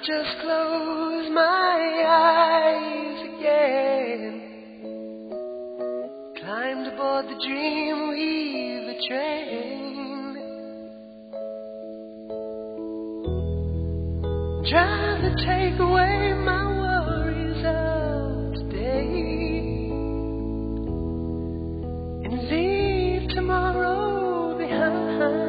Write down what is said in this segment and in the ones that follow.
just close my eyes again, climbed aboard the Dreamweaver train, trying to take away my worries of today and leave tomorrow behind.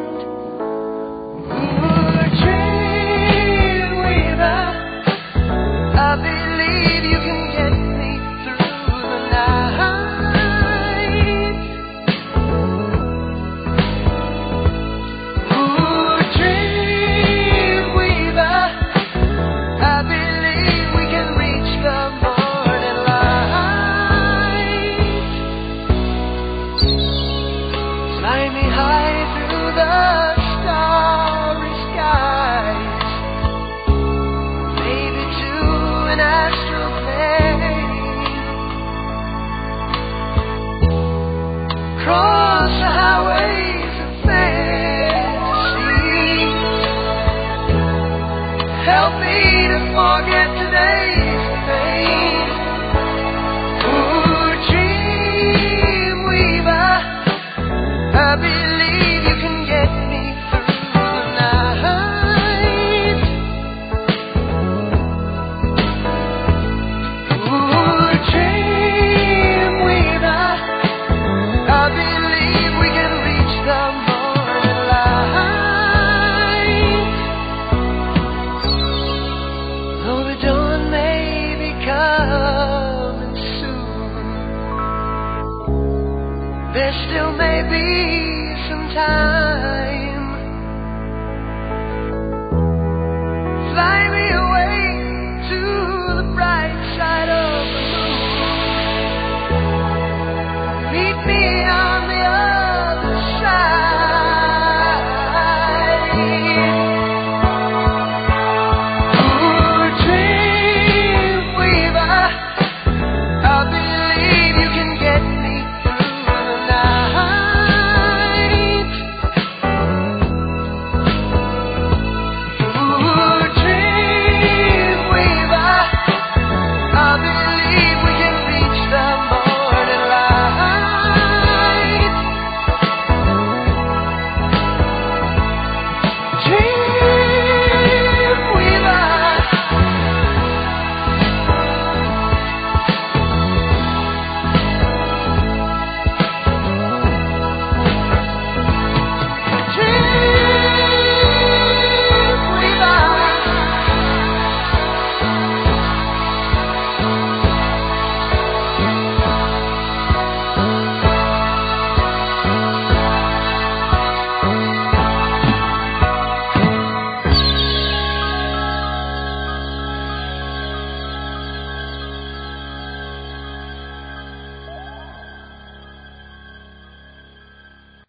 I believe you can get me through the night. Ooh, Dreamweaver, I believe we can reach the morning light. Fly me high through the starry skies, an astral plane, cross the highways of fantasy, help me to forget today's pain. Ooh, Dreamweaver, I believe you can get me through the night. Ooh, Dreamweaver, I believe we can reach the morning light. Though the dawn may be coming soon, there still may be some time.